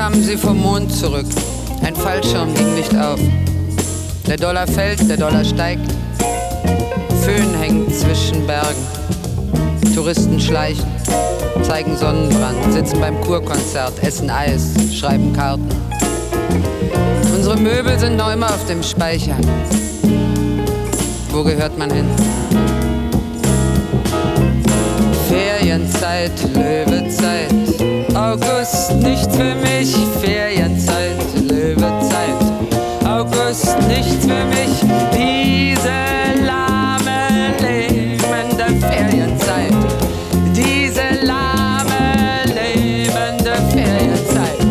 kamen sie vom Mond zurück. Ein Fallschirm ging nicht auf. Der Dollar fällt, der Dollar steigt. Föhn hängt zwischen Bergen. Touristen schleichen, zeigen Sonnenbrand, sitzen beim Kurkonzert, essen Eis, schreiben Karten. Unsere Möbel sind noch immer auf dem Speicher. Wo gehört man hin? Ferienzeit, Löwezeit, August, nichts für mich. Ferienzeit, Löwezeit, August, nichts für mich. Diese lahme, lähmende Ferienzeit, diese lahme, lähmende Ferienzeit.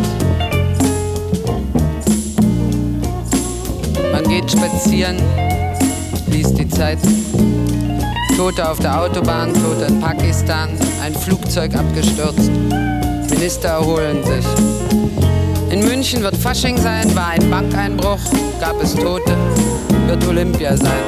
Man geht spazieren, liest die Zeitung. Tote auf der Autobahn, Tote in Pakistan, ein Flugzeug abgestürzt. Minister erholen sich. In München wird Fasching sein, war ein Bankeinbruch, gab es Tote, wird Olympia sein.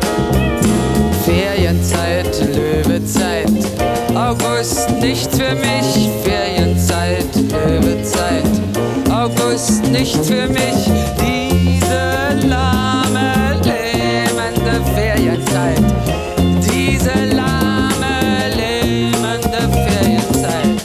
Ferienzeit, Löwezeit, August, nichts für mich. Ferienzeit, Löwezeit, August, nichts für mich. Diese lahme, lähmende Ferienzeit. Diese lahme, lähmende Ferienzeit.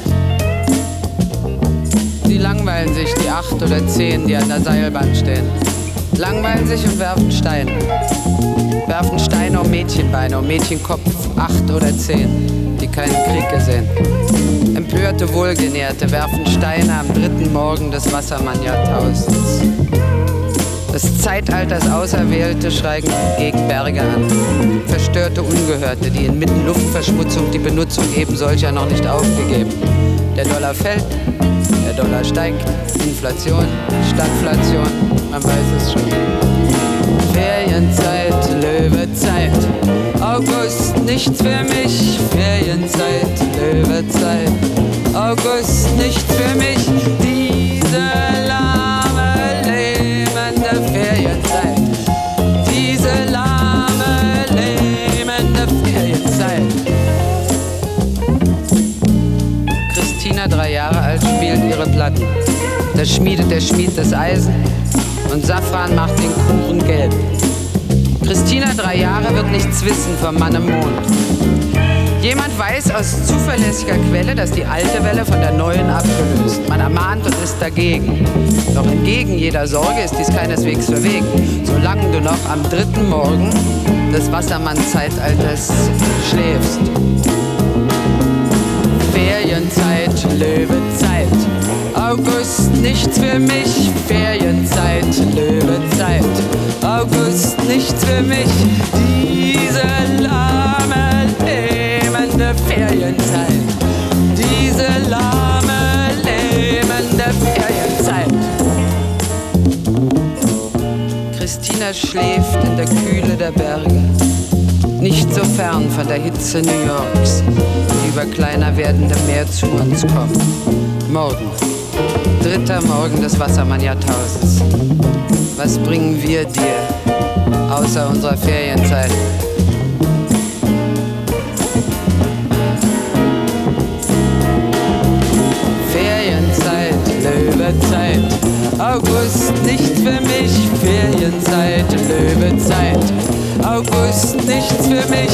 Sie langweilen sich, die 8 oder 10, die an der Seilbahn stehen. Langweilen sich und werfen Steine. Werfen Steine um Mädchenbeine, um Mädchenkopf, 8 oder 10, die keinen Krieg gesehen. Empörte Wohlgenährte werfen Steine am 3. Morgen des Wassermann-Jahrtausends. Des Zeitalters Auserwählte schreien gegen Berge an. Verstörte Ungehörte, die inmitten Luftverschmutzung die Benutzung eben solcher noch nicht aufgegeben. Der Dollar fällt, der Dollar steigt. Inflation, Stagflation, man weiß es schon. Ferienzeit, Löwezeit, August, nichts für mich. Ferienzeit, Löwezeit, August, nichts für mich. Diese lahme, lähmende Ferienzeit, diese lahme, lähmende Ferienzeit. Christina, 3 Jahre alt, spielt ihre Platten. Da schmiedet der Schmied das Eisen und Safran macht den Kuchen gelb. Christina, 3 Jahre, wird nichts wissen vom Mann im Mond. Jemand weiß aus zuverlässiger Quelle, dass die alte Welle von der neuen abgelöst. Man ermahnt und ist dagegen. Doch entgegen jeder Sorge ist dies keineswegs verwegen, solange du noch am 3. Morgen des Wassermann-Zeitalters schläfst. Ferienzeit, Löwezeit, August, nichts für mich. Ferienzeit, Löwezeit, August, nichts für mich. Diese lahme, lähmende Ferienzeit, diese lahme, lähmende Ferienzeit. Christina schläft in der Kühle der Berge, nicht so fern von der Hitze New Yorks, die über kleiner werdendem Meer zu uns kommt. Morgen, 3. Morgen des Wassermann-Jahrtausends. Was bringen wir dir außer unserer Ferienzeit? Ferienzeit, Löwezeit, August, nichts für mich. Ferienzeit, Löwezeit, August, nichts für mich.